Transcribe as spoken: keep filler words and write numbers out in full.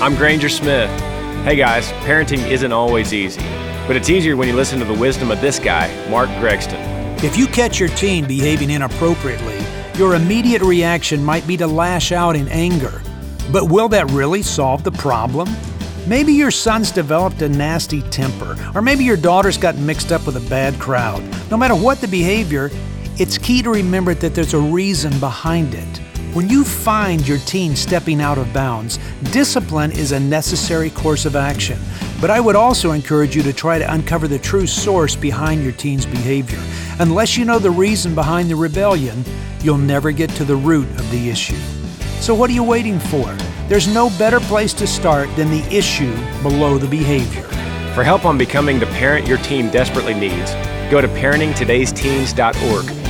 I'm Granger Smith. Hey guys, parenting isn't always easy, but it's easier when you listen to the wisdom of this guy, Mark Gregston. If you catch your teen behaving inappropriately, your immediate reaction might be to lash out in anger. But will that really solve the problem? Maybe your son's developed a nasty temper, or maybe your daughter's gotten mixed up with a bad crowd. No matter what the behavior, it's key to remember that there's a reason behind it. When you find your teen stepping out of bounds, discipline is a necessary course of action. But I would also encourage you to try to uncover the true source behind your teen's behavior. Unless you know the reason behind the rebellion, you'll never get to the root of the issue. So what are you waiting for? There's no better place to start than the issue below the behavior. For help on becoming the parent your teen desperately needs, go to parenting todays teens dot org.